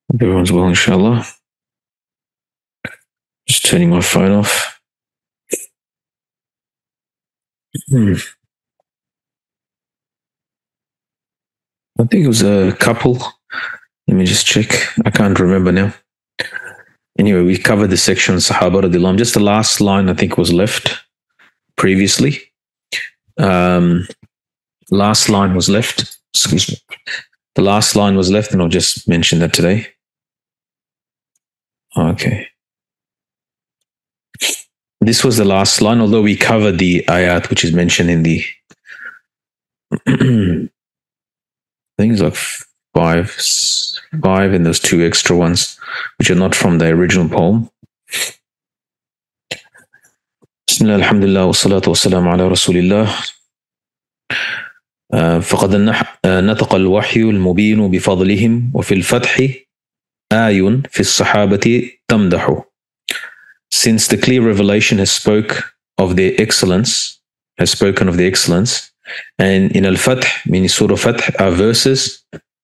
Hope everyone's well, inshallah. Just turning my phone off. I think it was a couple. Let me just check. I can't remember now. Anyway, we covered the section on Sahaba radiallahu anhum. Just the last line I think was left previously. Last line was left. Excuse me. The last line was left, and I'll just mention that today. Okay. This was the last line, although we covered the ayat which is mentioned in the I think it's like five, and those two extra ones which are not from the original poem. Bismillah, alhamdulillah, wa salatu wa salam ala rasulillah. فقد نطق الوحي المبين بفضلهم وفي الفتح آي في الصحابة تمدح. Since the clear revelation has spoken of their excellence, and in Al-Fath, meaning Surah Fath, are verses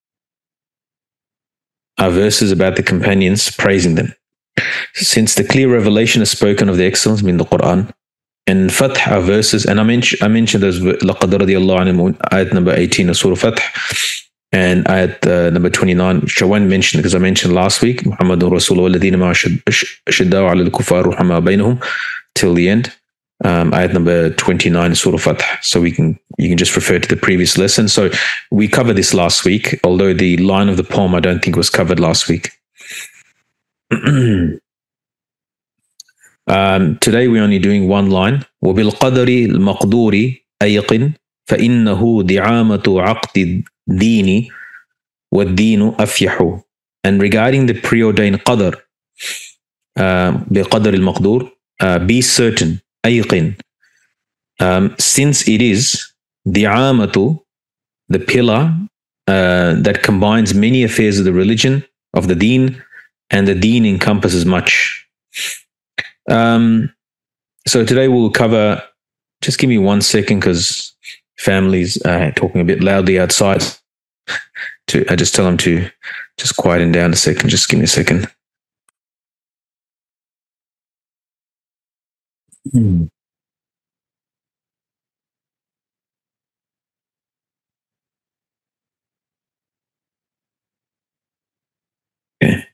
about the companions praising them. Since the clear revelation has spoken of the excellence, meaning the Quran, and Fath are verses, and I mentioned those, لَقَدْ رَضِيَ اللَّهُ عَنْهُمْ, ayat number 18 of Surah Fath, and ayat number 29, which I won't mention because I mentioned last week, Muhammadun Rasulullah وَالَّذِينَ مَعَهُ أَشِدَّاءُ عَلَى الْكُفَّارِ رُحَمَاءُ بَيْنَهُم, till the end. Ayat number 29 of Surah Fath. So you can just refer to the previous lesson. So we covered this last week, although the line of the poem I don't think was covered last week. Today we're only doing one line. وَبِالْقَدَرِ الْمَقْدُورِ أَيْقِنْ فَإِنَّهُ دِعَامَةُ عَقْدِ الدِّينِ وَالدِّينُ أَفْيَحُ. And regarding the preordained qadr, بِقَدَرِ الْمَقْدُورِ, be certain, أَيْقِنْ, since it is دِعَامَةُ, the pillar that combines many affairs of the religion, of the deen, and the deen encompasses much. So today we'll cover, just give me 1 second because family's talking a bit loudly outside. I just tell them to just quieten down a second. Just give me a second. Okay.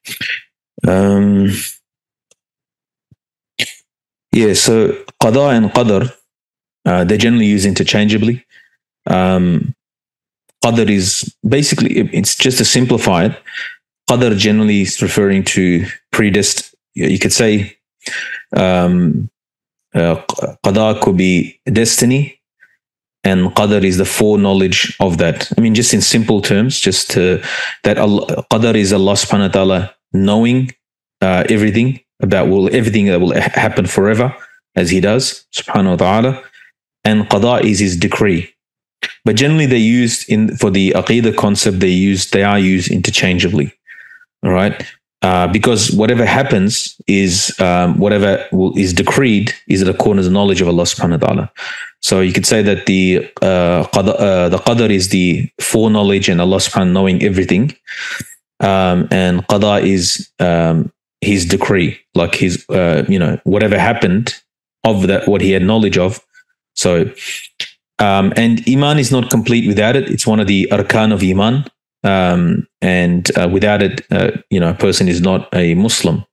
Yeah, so qada and qadr, they're generally used interchangeably. Qadr is basically, it's just to simplify it, qadr generally is referring to predestined. You could say qada could be destiny, and qadr is the foreknowledge of that. I mean, just in simple terms, that qadr is Allah subhanahu wa ta'ala knowing everything about everything that will happen forever, as He does, subhanahu wa ta'ala. And qada is His decree. But generally they're used for the aqidah concept, they are used interchangeably. All right? Because whatever happens is, whatever is decreed is in accordance with the knowledge of Allah subhanahu wa ta'ala. So you could say that the qadr is the foreknowledge and Allah subhanahu wa ta'ala knowing everything. And qada is His decree, like His, whatever happened of that, what He had knowledge of. So, and Iman is not complete without it. It's one of the arkan of Iman. And without it, a person is not a Muslim.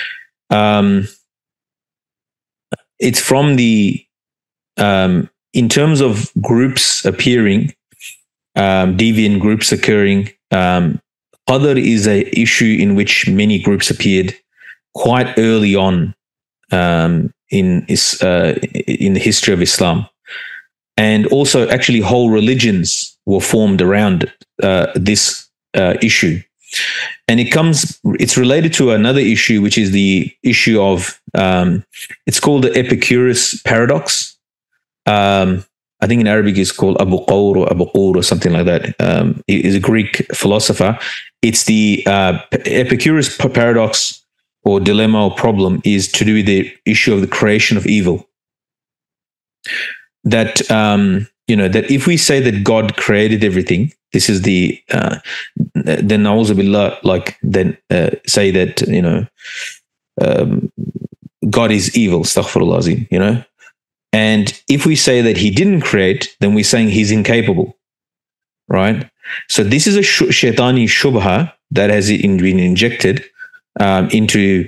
It's from the, in terms of groups appearing, deviant groups occurring, qadr is an issue in which many groups appeared quite early on in the history of Islam. And also actually whole religions were formed around this issue. And it's related to another issue, which is the issue of, it's called the Epicurus paradox. I think in Arabic it's called Abu Qur or something like that. He is a Greek philosopher. It's the Epicurus paradox or dilemma or problem is to do with the issue of the creation of evil. That, that if we say that God created everything, This is the then Na'udhu Billah, like then say that God is evil, astaghfirullah azim, and if we say that he didn't create, then we're saying he's incapable, right? So this is a shaitani shubha that has been injected into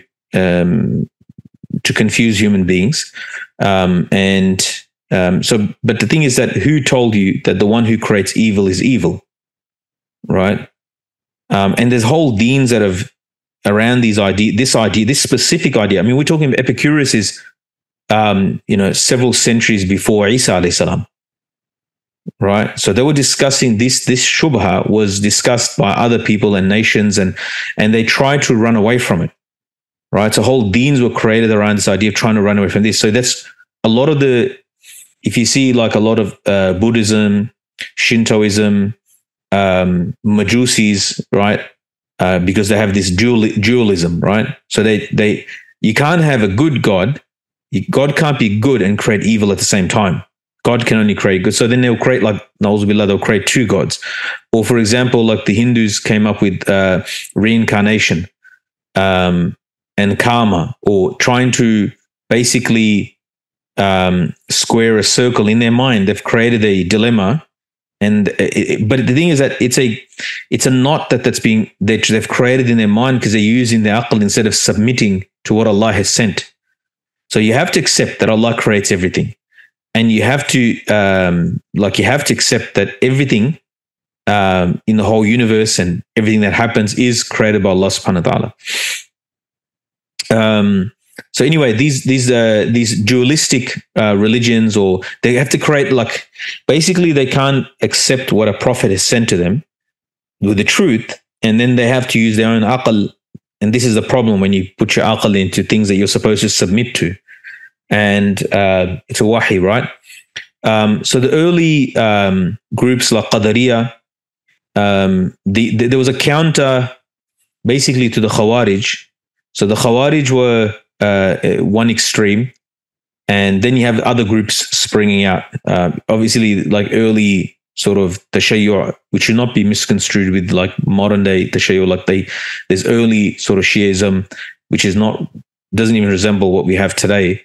to confuse human beings, but the thing is that who told you that the one who creates evil is evil, right? And there's whole deens that have around this specific idea. I mean, we're talking about Epicurus is several centuries before Isa alayhi salam, right? So they were discussing this shubha was discussed by other people and nations, and they tried to run away from it, right? So whole deens were created around this idea of trying to run away from this. So that's a lot of if you see like a lot of Buddhism, Shintoism, Majusis, right? Because they have this dualism, right? So you can't have a good God. God can't be good and create evil at the same time. God can only create good. So then they'll create, like, Na'udhu Billah, they'll create two gods. Or for example, like the Hindus came up with reincarnation and karma, or trying to basically square a circle in their mind. They've created a dilemma. But the thing is that it's a knot they've created in their mind because they're using their aql instead of submitting to what Allah has sent. So you have to accept that Allah creates everything, and you have to accept that everything in the whole universe and everything that happens is created by Allah subhanahu wa ta'ala. So anyway, these dualistic religions, or they have to create, like, basically they can't accept what a prophet has sent to them with the truth, and then they have to use their own aql. And this is the problem when you put your aql into things that you're supposed to submit to. And it's a wahi, right? So the early groups like Qadariya, there was a counter basically to the Khawarij. So the Khawarij were one extreme, and then you have other groups springing out. Obviously, like early sort of Tashayyu', which should not be misconstrued with like modern day Tashayyu'. Like there's early sort of Shi'ism, which doesn't even resemble what we have today.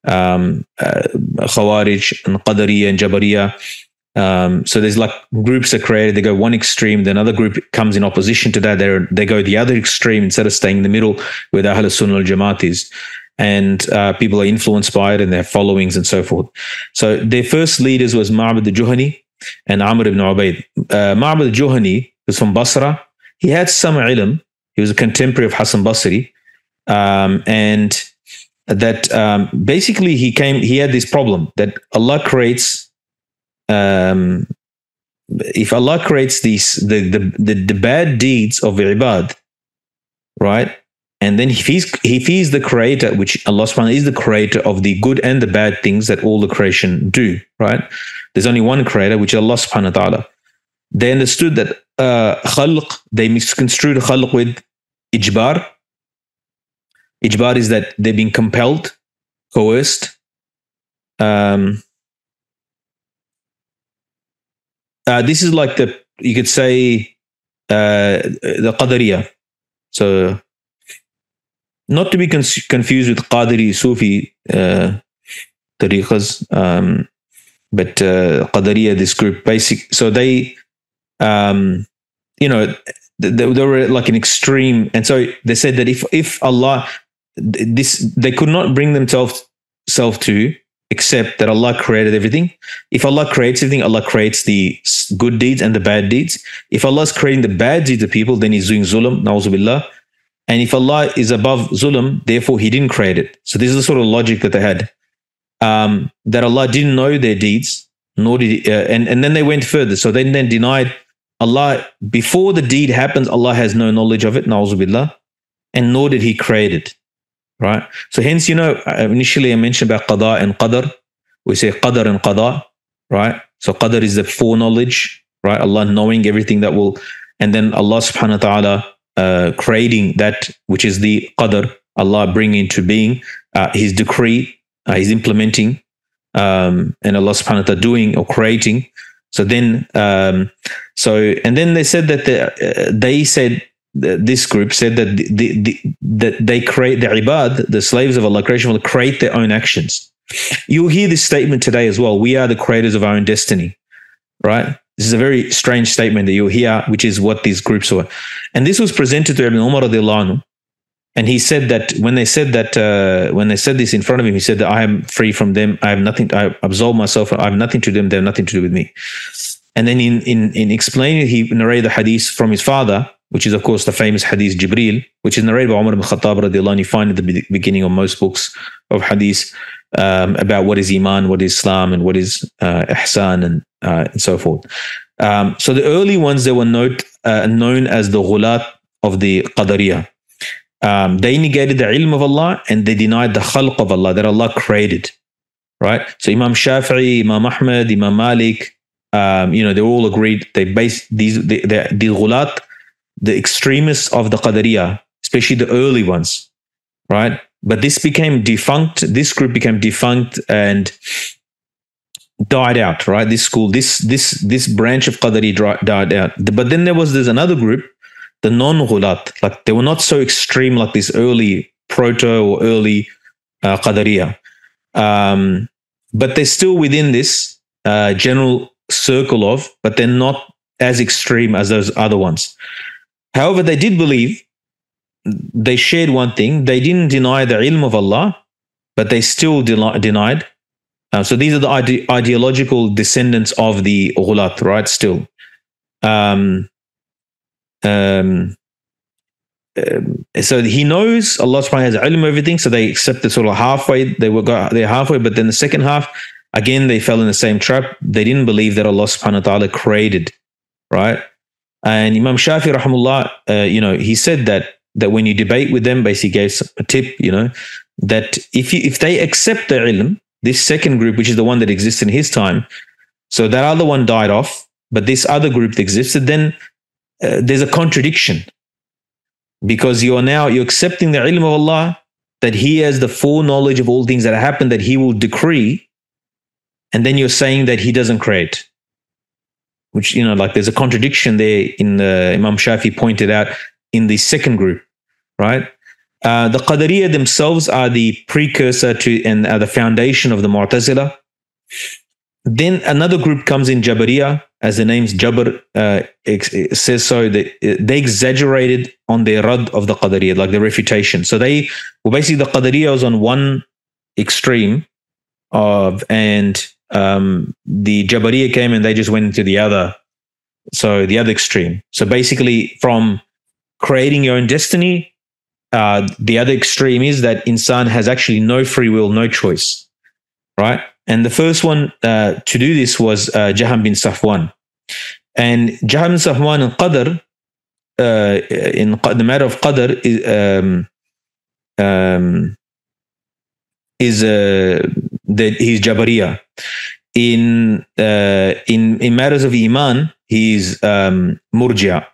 Khawarij and Qadariya and Jabariya. So there's like groups are created. They go one extreme, then another group comes in opposition to that. They go the other extreme instead of staying in the middle where the Ahl Sunnah al Jamaat is. And people are influenced by it and their followings and so forth. So their first leaders was Ma'bad al-Juhani and Amr ibn Ubaid. Ma'bad al-Juhani was from Basra. He had some ilm. He was a contemporary of Hassan Basri. And that basically he had this problem that Allah creates, if Allah creates the bad deeds of ibad, right? And then if he's the creator, which Allah subhanahu wa ta'ala is the creator of the good and the bad things that all the creation do, right? There's only one creator, which is Allah subhanahu wa ta'ala. They understood that khalq, they misconstrued khalq with ijbar. Ijbar is that they're being compelled, coerced. This is like you could say the Qadariya. So not to be confused with Qadiri Sufi tariqas, but Qadariya, this group, so they, they were like an extreme. And so they said that if Allah, they could not bring themselves to accept that Allah created everything. If Allah creates everything, Allah creates the good deeds and the bad deeds. If Allah is creating the bad deeds of people, then he's doing zulm, na'udhu billah. And if Allah is above zulm, therefore he didn't create it. So this is the sort of logic that they had, that Allah didn't know their deeds, nor did he, and then they went further. So they then denied Allah, before the deed happens, Allah has no knowledge of it, na'udhu billah, and nor did he create it. Right. So hence, initially I mentioned about qada and qadar. We say qadar and qada, right? So qadar is the foreknowledge, right? Allah knowing everything that will, and then Allah subhanahu wa ta'ala creating that which is the qadar, Allah bringing into being his decree, his implementing, and Allah subhanahu wa ta'ala doing or creating. So then, and then they said that this group said that that they create the ibad, the slaves of Allah, creation will create their own actions. You'll hear this statement today as well. We are the creators of our own destiny, right? This is a very strange statement that you'll hear, which is what these groups were. And this was presented to Ibn Umar radiallahu anhu. And he said that when they said this in front of him, he said that I am free from them. I have nothing. I absolve myself. I have nothing to do them. They have nothing to do with me. And then in explaining, he narrated the hadith from his father, which is of course the famous hadith Jibreel, which is narrated by Umar ibn Khattab radiallahu anhu. You find at the beginning of most books of hadith about what is iman, what is Islam, and what is ihsan, and so forth. So the early ones, they were known as the ghulat of the Qadariyah. They negated the ilm of Allah and they denied the khalq of Allah, that Allah created, right? So Imam Shafi'i, Imam Ahmad, Imam Malik, they all agreed. They based the ghulat, the extremists of the Qadariyah, especially the early ones, right? But this became defunct. This group became defunct and died out, right? This school, this branch of Qadari died out. But then there's another group, the non-ghulat, like they were not so extreme like this early proto or early Qadariyah. But they're still within this general circle of, but they're not as extreme as those other ones. However, they did believe, they shared one thing, they didn't deny the ilm of Allah, but they still denied. So these are the ideological descendants of the ghulat, right? Still. So he knows Allah subhanahu wa ta'ala has ilm of everything, so they accepted sort of halfway. They're halfway, but then the second half, again, they fell in the same trap. They didn't believe that Allah subhanahu wa ta'ala created, right? And Imam Shafi rahimahullah, he said that when you debate with them, basically gave a tip, that if they accept the ilm, this second group, which is the one that exists in his time, so that other one died off, but this other group that existed, then there's a contradiction, because you're accepting the ilm of Allah, that He has the foreknowledge of all things that happen, that He will decree, and then you're saying that He doesn't create, which like there's a contradiction there. In Imam Shafi pointed out in the second group, right? The Qadariyah themselves are the precursor to and are the foundation of the Mu'tazila. Then another group comes in, Jabariyah, as the name's Jabr says so, that they exaggerated on their rad of the Qadariyah, like their refutation. So basically the Qadariyah was on one extreme and the Jabariyah came and they just went into the other extreme. So basically from creating your own destiny, the other extreme is that insan has actually no free will, no choice, right? And the first one to do this was Jaham bin Safwan. And Jaham bin Safwan in Qadr, in the matter of Qadr, is that he's Jabariyah. In matters of Iman, he's Murji'a.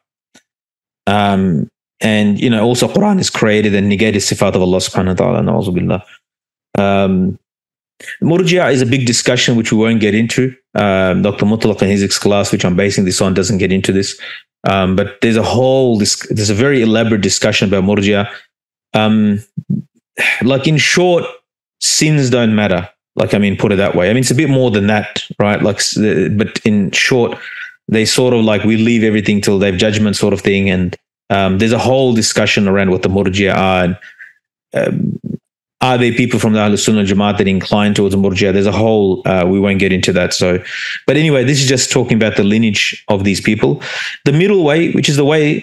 And also Quran is created and negated sifat of Allah subhanahu wa ta'ala. Na'udhu billah. Murji'a is a big discussion which we won't get into. Dr. Mutlaq in his class, which I'm basing this on, doesn't get into this. But there's a very elaborate discussion about Murji'a. Like in short, sins don't matter. Like, put it that way. It's a bit more than that, right? But in short, they sort of like, we leave everything till they have judgment sort of thing. And there's a whole discussion around what the Murji'a are. And, are there people from the Ahlul Sunnah Jamaat that incline towards the Murji'a? There's a whole, we won't get into that. So, but anyway, this is just talking about the lineage of these people. The middle way, which is the way,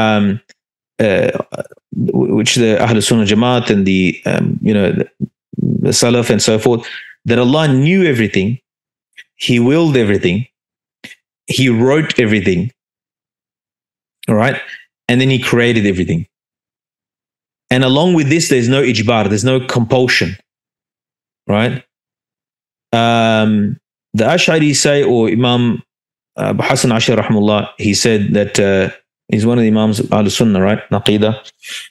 which the Ahlul Sunnah Jamaat and the Salaf and so forth, that Allah knew everything, He willed everything, He wrote everything, all right? And then He created everything. And along with this, there's no ijbar, there's no compulsion, right? The Ash'ari say, or Imam Abu Hassan Ash'ari rahimahullah, he said that he's one of the Imams of Ahlul Sunnah, right? Naqidah.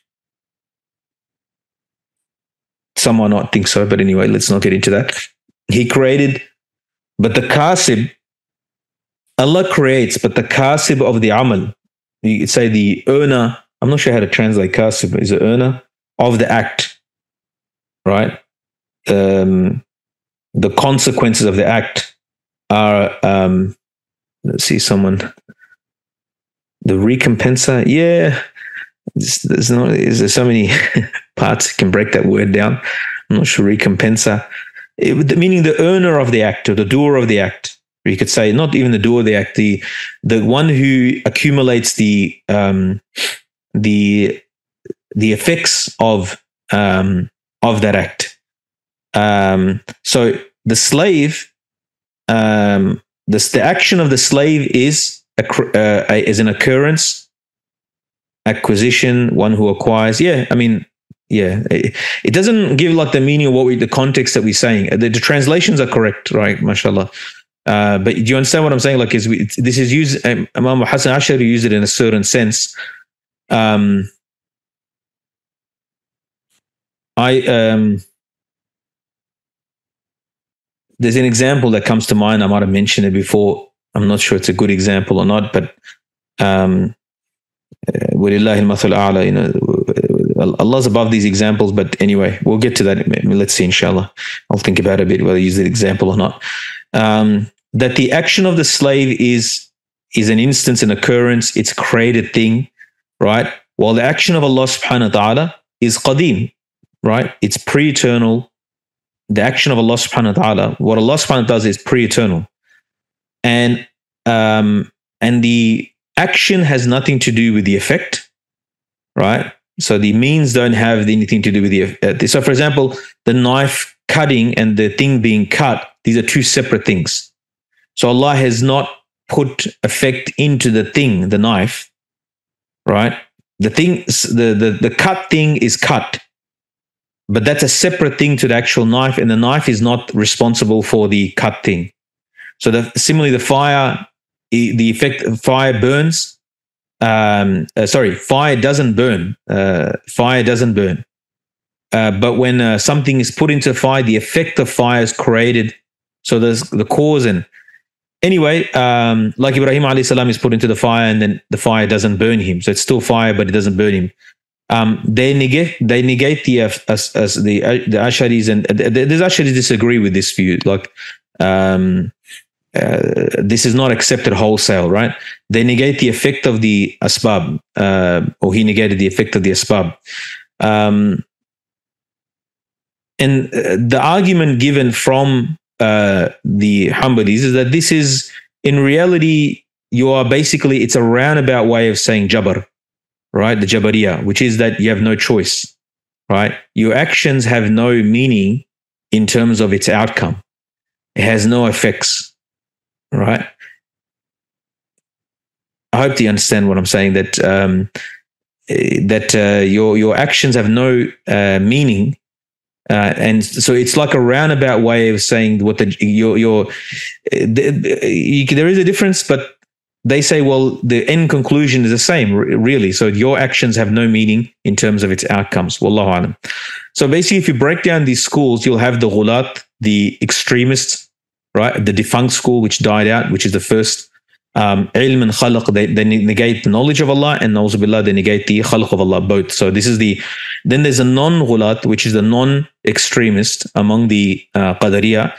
Some might not think so, but anyway, let's not get into that. He created, but the kasib, Allah creates, but the kasib of the amal, you could say the earner, I'm not sure how to translate kasib, is the earner of the act, right? The consequences of the act are, let's see, someone, the recompensa, yeah. There's so many parts can break that word down. I'm not sure. Recompensa, meaning the earner of the act or the doer of the act. Or you could say not even the doer of the act, the one who accumulates the effects of that act. So the slave, the action of the slave is an occurrence. Acquisition, one who acquires. Yeah, I mean, yeah, it doesn't give like the meaning of the context that we're saying. The translations are correct, right? Mashallah. But do you understand what I'm saying? Like, this is used. Imam Hassan Ashari used it in a certain sense. There's an example that comes to mind. I might have mentioned it before. I'm not sure it's a good example or not, but Walillahi al-mathal a'la, you know, Allah's above these examples, but anyway, we'll get to that. Let's see, inshallah. I'll think about it a bit, whether I use the example or not. That the action of the slave is an instance, an occurrence, it's a created thing, right? While the action of Allah subhanahu wa ta'ala is qadim, right? It's pre-eternal. The action of Allah subhanahu wa ta'ala, what Allah subhanahu wa ta'ala does is pre-eternal. And the action has nothing to do with the effect, right? So the means don't have anything to do with the. So, for example, the knife cutting and the thing being cut; these are two separate things. So Allah has not put effect into the thing, the knife, right? The thing, the cut thing is cut, but that's a separate thing to the actual knife, and the knife is not responsible for the cut thing. So similarly, the fire. The effect of fire burns. Fire doesn't burn. Fire doesn't burn. But when something is put into fire, the effect of fire is created. So there's the cause. And anyway, like Ibrahim alayhi salam is put into the fire, and then the fire doesn't burn him. So it's still fire, but it doesn't burn him. They negate the Asharis, and the Asharis disagree with this view. Like. This is not accepted wholesale, right? They negate the effect of the asbab, or he negated the effect of the asbab. And the argument given from the Hanbalis is that this is, in reality, it's a roundabout way of saying Jabr, right? The Jabariyah, which is that you have no choice, right? Your actions have no meaning in terms of its outcome. It has no effects. Right. I hope you understand what I'm saying. That your actions have no meaning, and so it's like a roundabout way of saying what there is a difference, but they say, well, the end conclusion is the same, really. So your actions have no meaning in terms of its outcomes. Wallahu alam. So basically, if you break down these schools, you'll have the ghulat, the extremists. Right, the defunct school which died out, which is the first ilm and khalq. They negate the knowledge of Allah, and na'udzu billah, they negate the khalq of Allah, both. So this is then there's a non-ghulat, which is the non-extremist among the Qadariyah,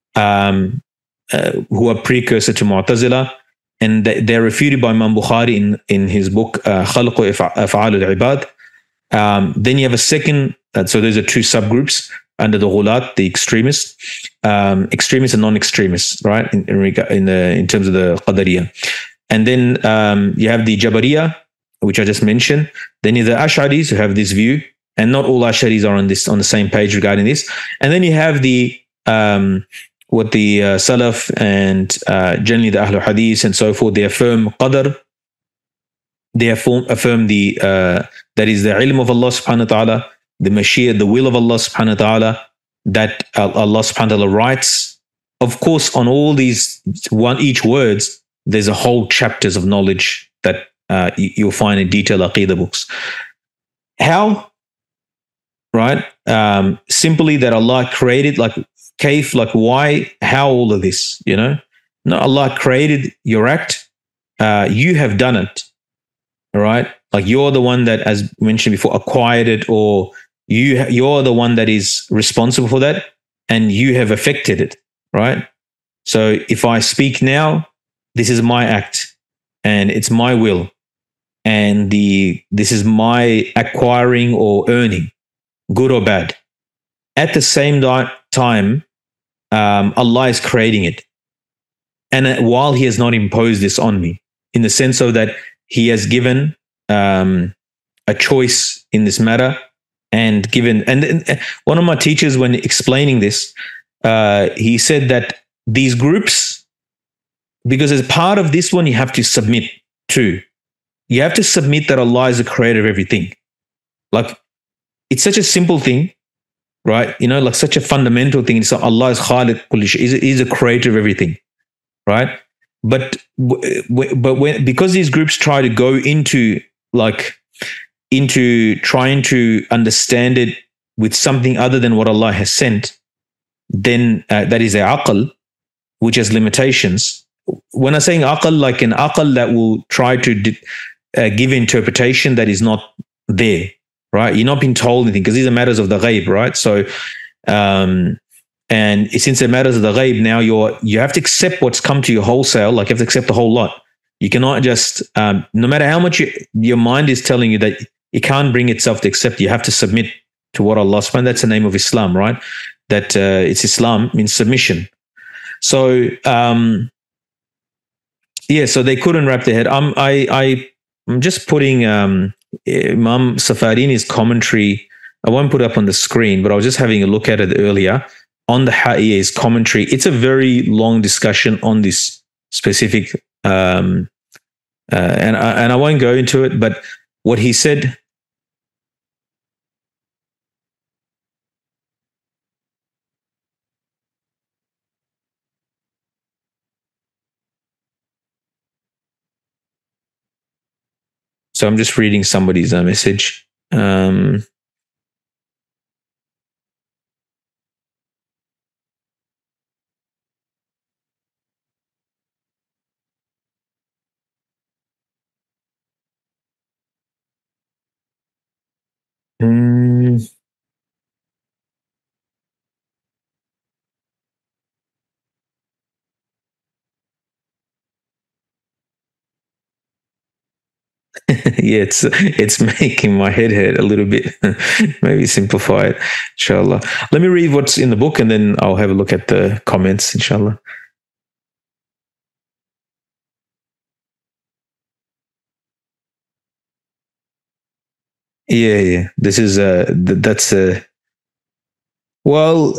who are precursor to Mu'tazila, and they're refuted by Imam Bukhari in his book Khalq Af'al al-Ibad. Then you have a second, so those are two subgroups under the ghulat, the extremists, extremists and non-extremists, right? In terms of the Qadariyah. And then you have the Jabariyah, which I just mentioned. Then you have the Ash'aris who have this view, and not all Ash'aris are on the same page regarding this. And then you have the what the Salaf and generally the Ahlul Hadith and so forth. They affirm Qadr. They affirm the that is the ilm of Allah subhanahu wa ta'ala, the Mashiach, the will of Allah subhanahu wa ta'ala, that Allah subhanahu wa ta'ala writes. Of course, on all these each words, there's a whole chapters of knowledge that you'll find in detail Aqidah books. How? Right? Simply that Allah created, like, kaif, like why, how all of this, No, Allah created your act. You have done it. All right. Like you're the one that, as mentioned before, acquired it, or you're the one that is responsible for that, and you have affected it. Right. So if I speak now, this is my act, and it's my will, and this is my acquiring or earning, good or bad. At the same time, Allah is creating it, and while He has not imposed this on me, in the sense of that He has given a choice in this matter, and given. And one of my teachers, when explaining this, he said that these groups, because as part of this one, you have to submit to. You have to submit that Allah is the creator of everything. Like, it's such a simple thing, right? You know, like such a fundamental thing. So Allah is Khaliq kulli shay. He's a creator of everything, right? But because these groups try to go into trying to understand it with something other than what Allah has sent, then that is a aql, which has limitations. When I'm saying aql, like an aql that will try to give interpretation that is not there, right? You're not being told anything, because these are matters of the ghaib, right? So, and since they're matters of the ghaib, now you have to accept what's come to you wholesale. Like you have to accept the whole lot. You cannot just, no matter how much your mind is telling you that it can't bring itself to accept, you have to submit to what Allah subhanahu. That's the name of Islam, right? That it's Islam means submission. So, yeah, so they couldn't wrap their head. I'm just putting Imam Safarini commentary. I won't put it up on the screen, but I was just having a look at it earlier on the Ha'iyah's commentary. It's a very long discussion on this specific, and I won't go into it, but what he said. So I'm just reading somebody's message. Yeah, it's making my head hurt a little bit. Maybe simplify it, inshallah. Let me read what's in the book, and then I'll have a look at the comments, inshallah. Yeah. This is that's well.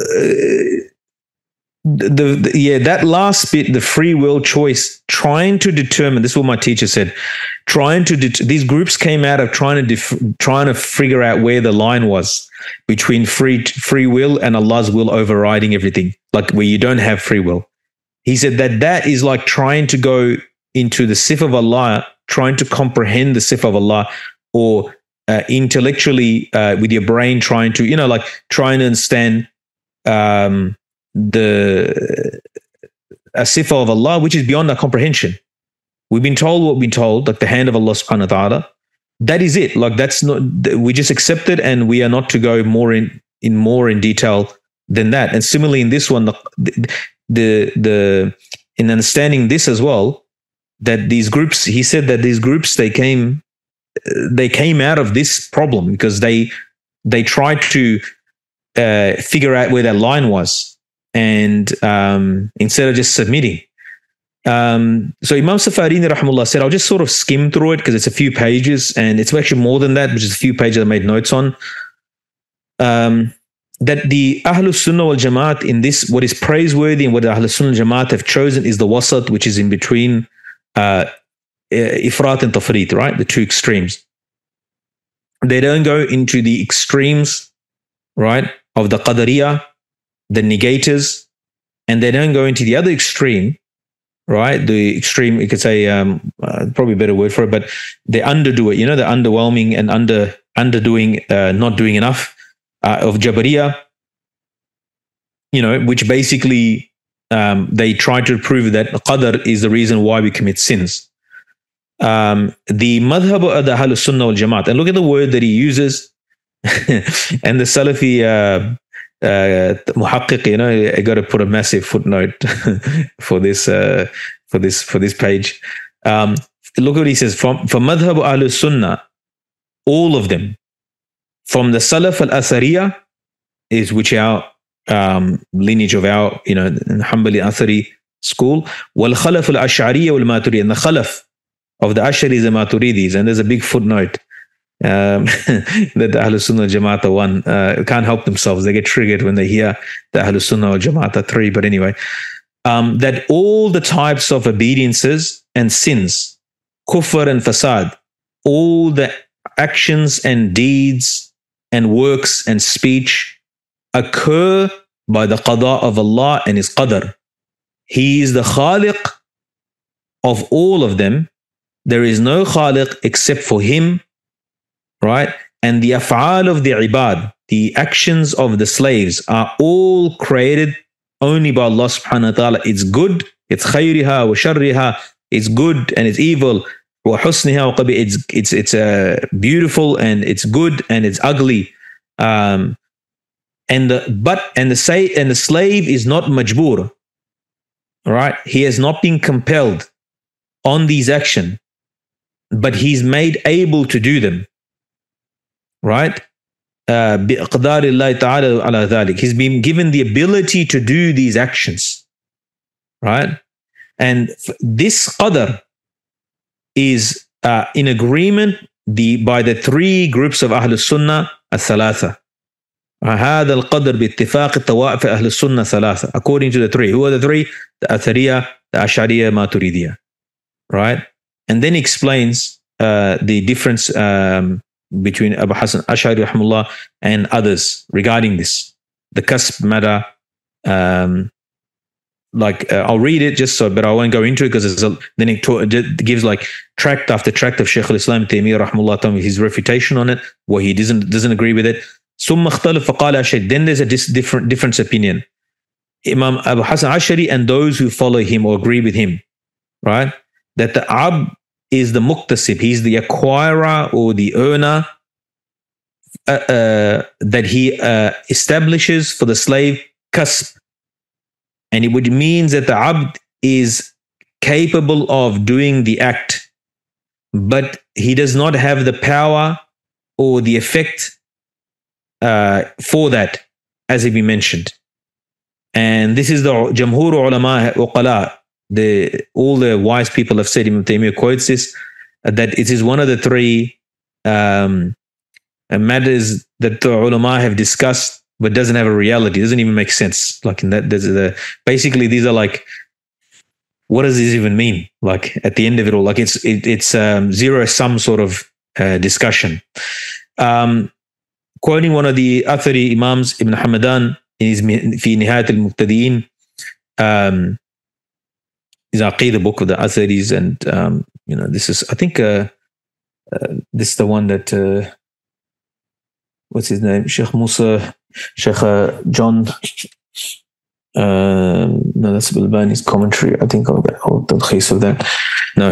That last bit, the free will choice, trying to determine. This is what my teacher said. These groups came out of trying to figure out where the line was between free will and Allah's will overriding everything, like where you don't have free will. He said that is like trying to go into the sif of Allah, trying to comprehend the sif of Allah, or intellectually with your brain trying to, trying to understand the sifa of Allah, which is beyond our comprehension. We've been told what we've been told, like the hand of Allah subhanahu wa ta'ala. That is it. Like that's not, we just accept it, and we are not to go more in detail than that. And similarly in this one, in understanding this as well, that these groups, he said that these groups, they came out of this problem because they tried to figure out where that line was, and instead of just submitting. So Imam Safarini rahimahullah said, I'll just sort of skim through it because it's a few pages, and it's actually more than that, which is a few pages I made notes on. That the Ahlus Sunnah wal Jamaat in this, what is praiseworthy and what the Ahlus Sunnah wal Jamaat have chosen is the wasat, which is in between ifrat and tafrit, right? The two extremes. They don't go into the extremes, right, of the Qadariyah, the negators, and they don't go into the other extreme, right? The extreme, you could say, probably a better word for it, but they underdo it, the underwhelming and underdoing, not doing enough of Jabariyah, which basically they try to prove that qadr is the reason why we commit sins. The madhab of the Ahlus Sunnah wal Jamaat, and look at the word that he uses, and the Salafi muhaqqiq, you know, I got to put a massive footnote for this page. Look what he says. For madhab Ahlus Sunnah, all of them, from the Salaf al-Athariya, is which our lineage of our, you know, Hanbali Athari school, wal Khalaf al-Ash'ariyya wal Maturidi, and the Khalaf of the Ash'aris and Maturidis. And there's a big footnote that the Ahlus Sunnah Jama'at one can't help themselves. They get triggered when they hear the Ahlus Sunnah Jama'at 3. But anyway, that all the types of obediences and sins, kufr and fasad, all the actions and deeds and works and speech occur by the qada of Allah and His qadr. He is the khaliq of all of them. There is no khaliq except for Him, right? And the af'al of the ibad, the actions of the slaves, are all created only by Allah subhanahu wa ta'ala. It's good, it's khayriha wa sharriha, it's good and it's evil, wa husniha wa qabi, it's beautiful and it's good and it's ugly. And the slave is not majbur, right? He has not been compelled on these actions, but he's made able to do them, right? بِإِقْدَارِ اللَّهِ تَعَالَى عَلَى ذَلِكَ. He's been given the ability to do these actions, right? And this qadr is in agreement by the three groups of Ahlul Sunnah al-Thalatha. هذا القدر باتفاق الطوائف أهل السنة ثلاثة. According to the three. Who are the three? The Athariya, the Ash'ariya, Maturidiyya. Right? And then he explains the difference between Abu Hassan Ash'ari rahimahullah and others regarding this. The kasb matter. I'll read it just so, but I won't go into it because then it gives like tract after tract of Shaykh al-Islam Taymiyyah rahimahullah, his refutation on it, where he doesn't agree with it. ثم اختلف فقال أشعري. Then there's a different opinion. Imam Abu Hassan Ash'ari and those who follow him or agree with him, right? That the abd is the muktasib. He's the acquirer or the earner that he establishes for the slave kasb. And it would means that the abd is capable of doing the act, but he does not have the power or the effect for that, as we mentioned. And this is the Jamhur Ulama Uqala. All the wise people have said, Imam Taymiyyah quotes this, that it is one of the three matters that the ulama have discussed, but doesn't have a reality. It doesn't even make sense. Like in that, basically these are like, what does this even mean? Like at the end of it all, like it's zero sum sort of discussion. Quoting one of the Athari Imams, Ibn Hamadan, in his في نهاية المبتدئين, his Aqidah book of the Atharis, and this is, I think, this is the one that what's his name? Sheikh Musa, Sheikh John. No, that's Albani's commentary. I think I'll the case of that. No.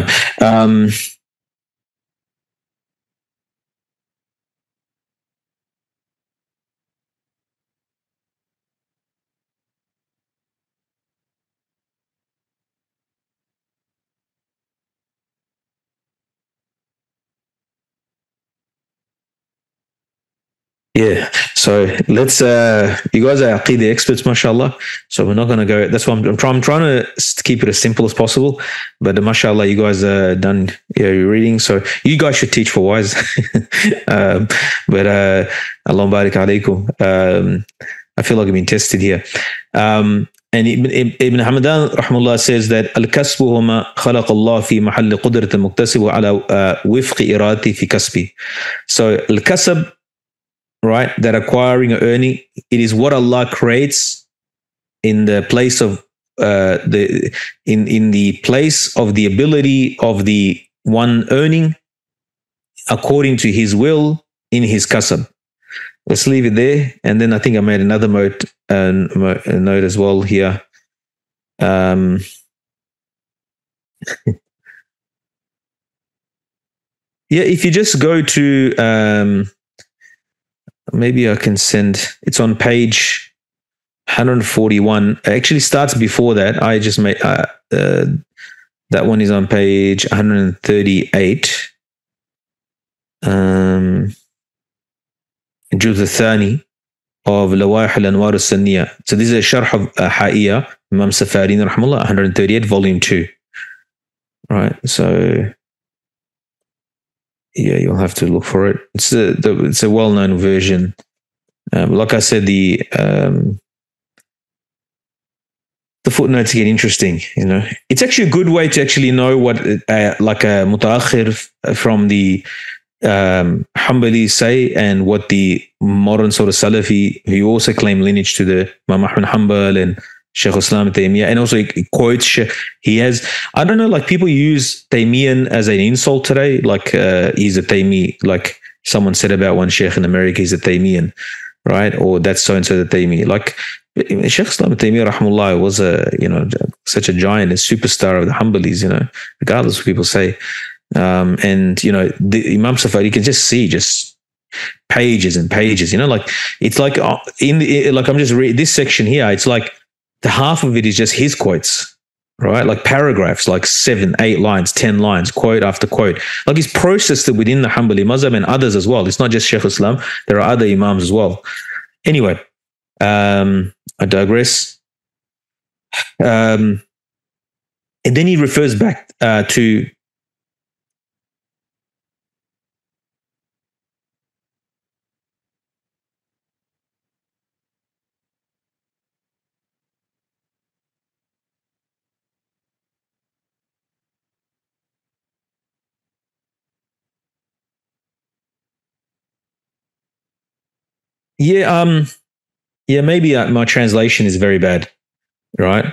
Yeah, so let's. You guys are Aqeedah experts, mashallah. So we're not going to go. That's why I'm trying to keep it as simple as possible. But mashallah, you guys are done your reading, so you guys should teach for wise. But Allah barik alaykum. I feel like I've been tested here. And Ibn Hamadan rahimahullah says that al-kasbu huma khalaq Allah fi mahall qudrat al-muktasib ala wifq iradati fi kasbi. So al-kasb, right, that acquiring or earning, it is what Allah creates in the place of in the place of the ability of the one earning according to his will in his kasab. Let's leave it there, and then I think I made another note as well here. Um, yeah, if you just go to maybe I can send. It's on page 141. It actually starts before that. I just made that one is on page 138. الجزء الثاني of لوائح الأنوار السنية. So this is a شرح of حائية Imam Safarini رحمه الله 138 volume 2. Right, so yeah, you'll have to look for it. It's a well-known version. Like I said, the footnotes get interesting. You know, it's actually a good way to actually know what like a mutaakhir from the Hanbali say and what the modern sort of Salafi who also claim lineage to the Imam Ahmad Hanbal and Shaykh Islam Taymiyyah, and also he quotes he has, I don't know, like people use Taymiyyah as an insult today, like he's a Taymi, like someone said about one Shaykh in America, he's a Taymiyyah, right? Or that's so and so the Taymi. Like Shaykh Islam Taymiyyah rahmullah was such a giant, a superstar of the Hanbalis, regardless of what people say. And the Imam Safari, you can just see just pages and pages, like it's like like I'm just reading this section here, it's like the half of it is just his quotes, right? Like paragraphs, like 7, 8 lines, 10 lines, quote after quote. Like he's processed it within the Hanbali Mazhab and others as well. It's not just Shaykh Islam, there are other Imams as well. Anyway, I digress. And then he refers back to yeah, maybe my translation is very bad, right?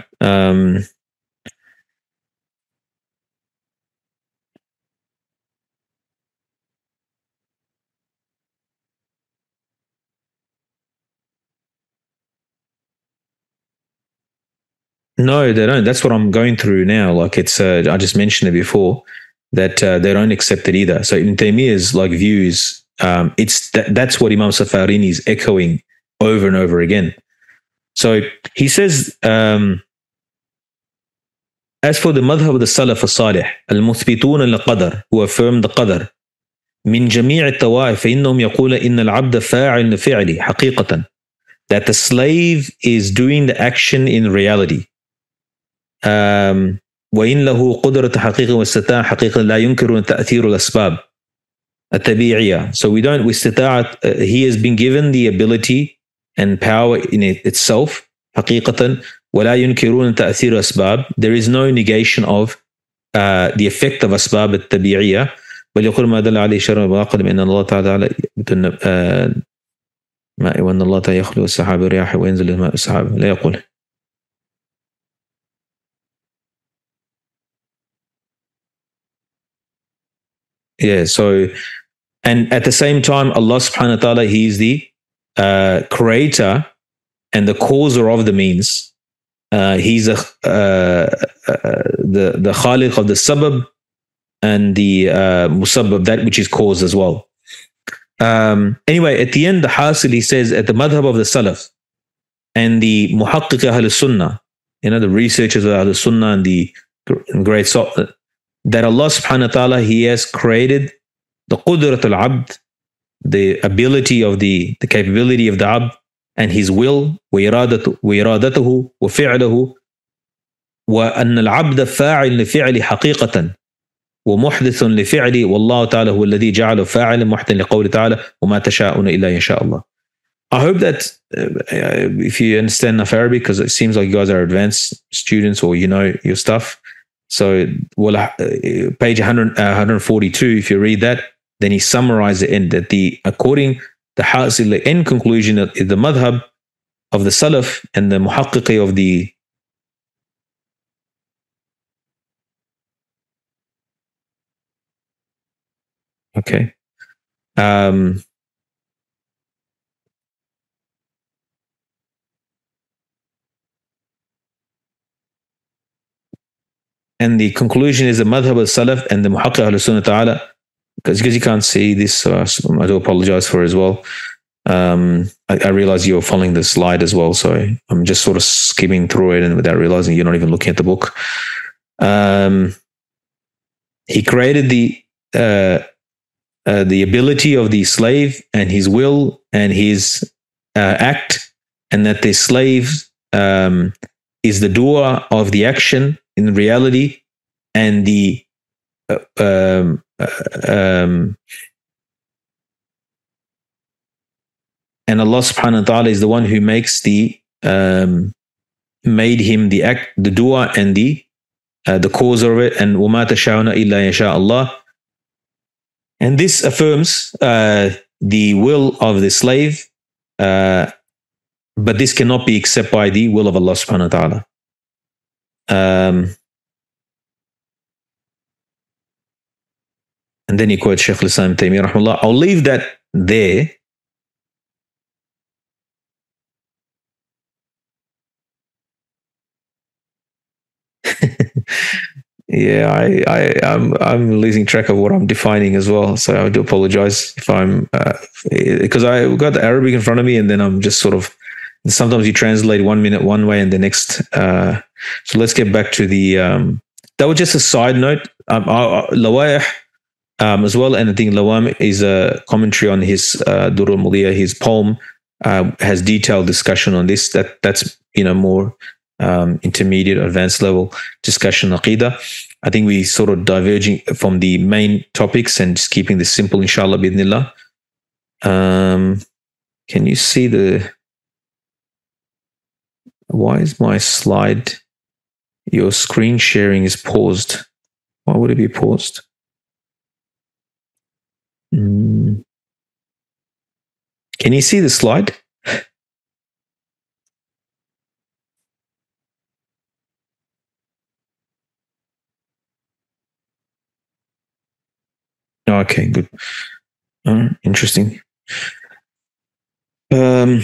No, they don't. That's what I'm going through now. Like it's, I just mentioned it before that they don't accept it either. So in Taymiyyah's like views, that's what Imam Safarini is echoing over and over again. So he says, as for the madhab of the Salaf al-Salih, al-muthbitun al-qadar, who affirm the qadar, من جميع الطوائف فإنهم يقول إن العبد فاعل لفعله حقيقة, that the slave is doing the action in reality. وإن له قدرة حقيقة واستطاعة حقيقة لا ينكر تأثير الأسباب الطبيعية. So we don't, he has been given the ability and power in itself حقيقة ولا ينكرون تأثير الأسباب. There is no negation of the effect of أسباب الطبيعية. بل يقول ما دل عليه شرع وعقل بأن الله تعالى وأن الله تعالى يخلق السحاب الرياح وينزل الماء السحاب لا يقول. Yeah, so, and at the same time, Allah subhanahu wa ta'ala, He is the creator and the causer of the means. He's the khaliq of the sabab and the musabbab, that which is caused as well. Anyway, at the end, the Hasil, he says, at the madhab of the Salaf and the muhaqqiq Ahl Sunnah, the researchers of Ahl Sunnah and the great that Allah subhanahu wa ta'ala, He has created the qudrat al-abd, the ability of the capability of the abd, and his will, وإرادته وفعله, وأن العبد فاعل لفعل حقيقة ومحدث لفعل والله تعالى هو الذي جعله فاعلا محدثا لقوله تعالى وما تشاءون إلا يشاء الله. I hope that if you understand enough Arabic, because it seems like you guys are advanced students or your stuff. So, page 142, if you read that, then he summarized it in that according the hasil, the end conclusion of the madhab of the Salaf and the muhaqqiqi of the okay. and the conclusion is the madhab al-salaf and the muhaqqiq al-sunnah ta'ala, because you can't see this, I do apologize for it as well. I realize you're following the slide as well, so I'm just sort of skimming through it and without realizing you're not even looking at the book. He created the ability of the slave and his will and his act, and that the slave is the doer of the action in reality, and the and Allah subhanahu wa ta'ala is the one who makes the made him the act, the doer, and the cause of it. And وَمَا تَشَاءُونَ إِلَّا يَشَاءَ اللَّهُ. And this affirms the will of the slave, but this cannot be except by the will of Allah subhanahu wa ta'ala. And then he quotes Shaykh al-Islam Taymiyyah rahimahullah. I'll leave that there. Yeah, I'm losing track of what I'm defining as well. So I do apologize if I'm because I've got the Arabic in front of me, and then I'm just sort of, sometimes you translate 1 minute one way and the next. So let's get back to the that was just a side note. Lawayh as well, and I think Lawam is a commentary on his Durr al-Mudiyah. His poem has detailed discussion on this. That's more intermediate, advanced level discussion Aqidah. I think we sort of diverging from the main topics and just keeping this simple, inshallah, bidnillah. Can you see why is my slide, your screen sharing is paused? Why would it be paused? Can you see the slide? Okay, good. Interesting. In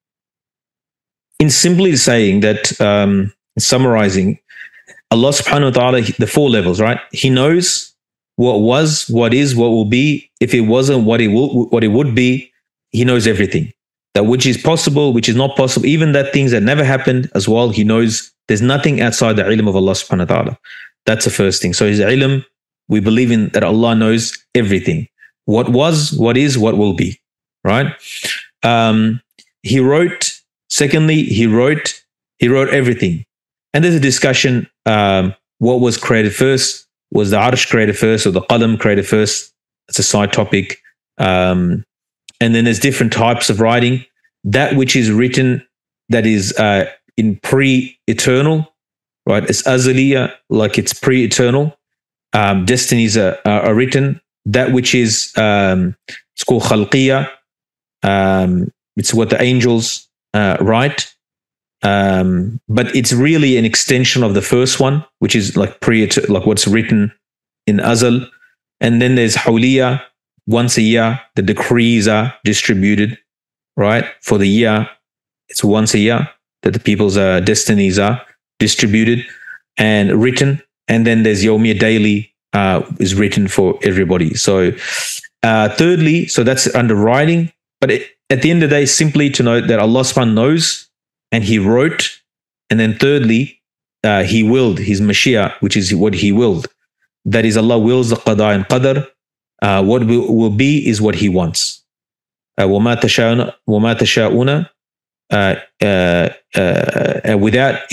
simply saying that, summarizing, Allah subhanahu wa ta'ala, the 4 levels, right? He knows what was, what is, what will be. If it wasn't what it would be, he knows everything. That which is possible, which is not possible, even that things that never happened as well, he knows. There's nothing outside the ilm of Allah subhanahu wa ta'ala. That's the first thing. So his ilm, we believe in that Allah knows everything. What was, what is, what will be, right? He wrote, secondly, he wrote everything. And there's a discussion, what was created first? Was the Arsh created first or the Qalam created first? It's a side topic. And then there's different types of writing. That which is written, that is in pre-eternal, right? It's azaliya, like it's pre-eternal. Destinies are written. That which is it's called khalqiyya. It's what the angels write, but it's really an extension of the first one, which is like like what's written in azal. And then there's hawliya. Once a year, the decrees are distributed, right? For the year, it's once a year that the people's destinies are distributed and written. And then there's Yawmiyya, daily, is written for everybody. So thirdly, so that's under writing. But at the end of the day, simply to note that Allah subhanahu knows and he wrote. And then thirdly, he willed, his Mashiach, which is what he willed. That is, Allah wills the qada and qadar. What will be is what he wants. وَمَا تَشَاءُونَ without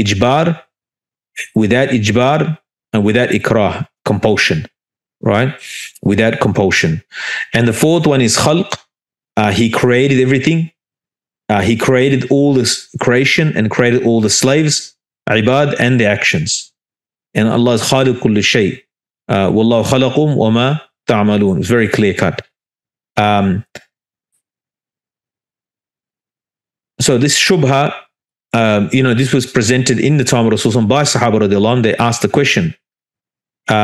ijbar, and without ikrah, compulsion, right? Without compulsion. And the fourth one is khalq. He created everything. He created all this creation and created all the slaves, ibad, and the actions. And Allah is khaliq kulli shay. Wallahu khalaqum wa ma ta'malun. It's very clear cut. So this shubha, this was presented in the time of Rasulullah by Sahaba radiallahu anhu. They asked the question. They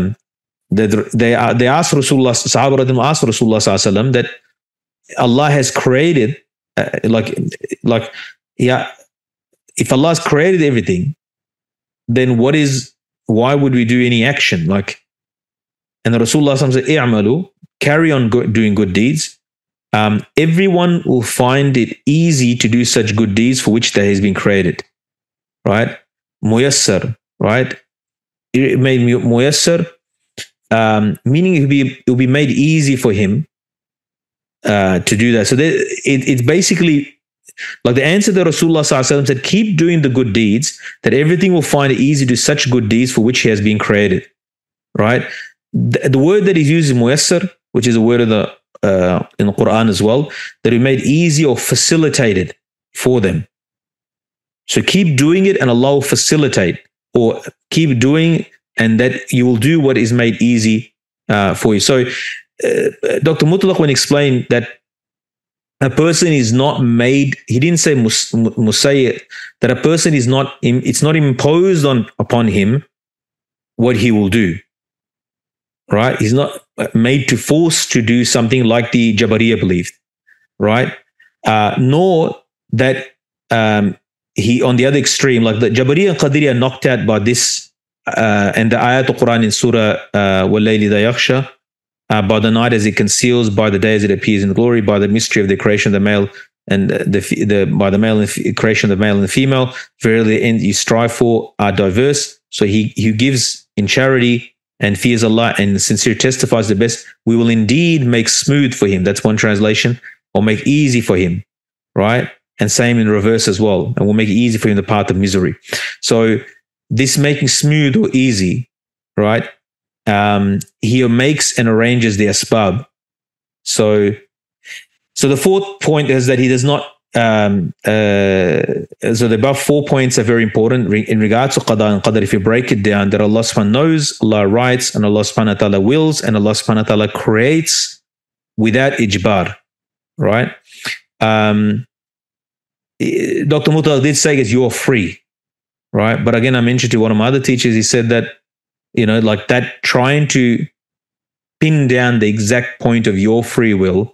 asked Rasulullah, Sahaba radiallahu asked Rasulullah sallallahu alaihi wasallam that Allah has created, if Allah has created everything, then what is why would we do any action? Like, and the Rasulullah said, "I'malu, carry on doing good deeds. Everyone will find it easy to do such good deeds for which they has been created." Right? Muyassar, right? It made muyassar, meaning it will be made easy for him to do that. So it's basically like the answer that Rasulullah said, keep doing the good deeds, that everything will find it easy to do such good deeds for which he has been created. Right? The word that is used is muyassar, which is a word of the in the Quran as well, that we made easy or facilitated for them. So keep doing it and Allah will facilitate, or keep doing and that you will do what is made easy for you. So Dr. Mutlaq, when he explained that a person is not made, he didn't say musayyid, that a person is not, it's not imposed upon him what he will do. Right? He's not made to force to do something like the Jabariya believed. Right? Nor that he, on the other extreme, like the Jabariya and Qadiriya knocked out by this and the ayat of Quran in Surah Wal-Layli Idha Yaghsha, by the night as it conceals, by the day as it appears in glory, by the mystery of the creation of the male and by the male and creation of the male and the female, verily the end you strive for are diverse. So he gives in charity and fears Allah and sincere testifies the best. We will indeed make smooth for him. That's one translation. Or make easy for him, right? And same in reverse as well. And we'll make it easy for him the path of misery. So this making smooth or easy, right? He makes and arranges the asbab. So the fourth point is that he does not. So the above 4 points are very important in regards to qada and qadar. If you break it down, that Allah subhanahu knows, Allah writes, and Allah subhanahu wa ta'ala wills, and Allah subhanahu wa ta'ala creates without ijbar, right? Dr. Mutlaq did say is you're free, right? But again, I mentioned to one of my other teachers, he said that, like that, trying to pin down the exact point of your free will,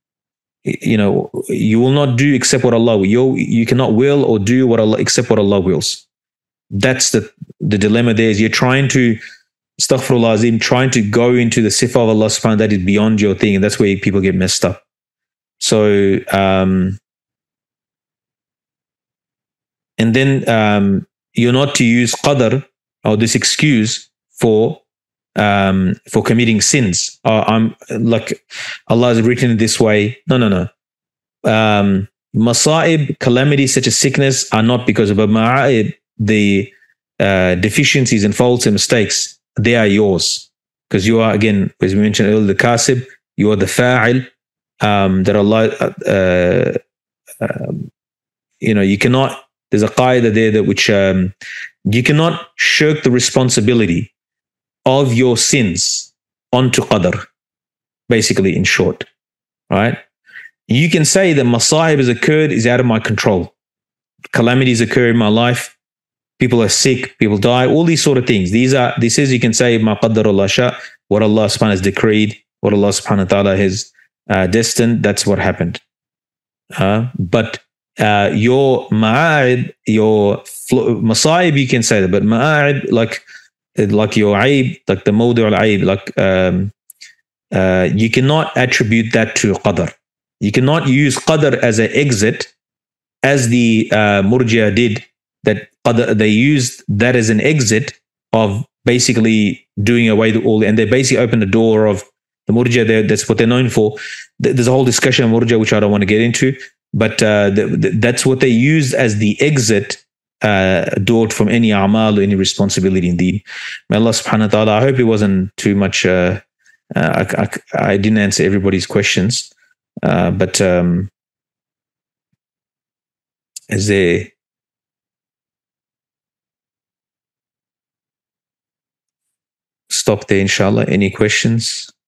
you will not do except what Allah will. You cannot will or do what Allah except what Allah wills. That's the dilemma there, is you're trying to, astaghfirullah azim, trying to go into the sifa of Allah subhanahu that is beyond your thing, and that's where people get messed up. So, and then you're not to use qadr or this excuse for committing sins. I'm like, Allah has written it this way. No. Masa'ib, calamities such as sickness, are not because of ma'a'ib, the deficiencies and faults and mistakes. They are yours, because you are, again, as we mentioned earlier, the kasib. You are the fa'il. That Allah, you cannot. There's a qaida there that which you cannot shirk the responsibility of your sins onto qadr, basically, in short, right? You can say that masa'ib has occurred, is out of my control. Calamities occur in my life. People are sick, people die, all these sort of things. This is, you can say, ma qaddarullah sha, what Allah subhanahu has decreed, what Allah subhanahu wa ta'ala has destined, that's what happened. But your ma'a'ib, your masa'ib, you can say that, but ma'a'ib, like your aib, like the mawdu' al-aib, like you cannot attribute that to qadr. You cannot use qadr as an exit, as the murji'ah did, that qadr, they used that as an exit of basically doing away with all, and they basically opened the door of the murji'ah. That's what they're known for. There's a whole discussion on murji'ah, which I don't want to get into, but that's what they used as the exit door from any a'mal or any responsibility indeed. May Allah subhanahu wa ta'ala, I hope it wasn't too much, I didn't answer everybody's questions, but is there, stop there inshallah. Any questions?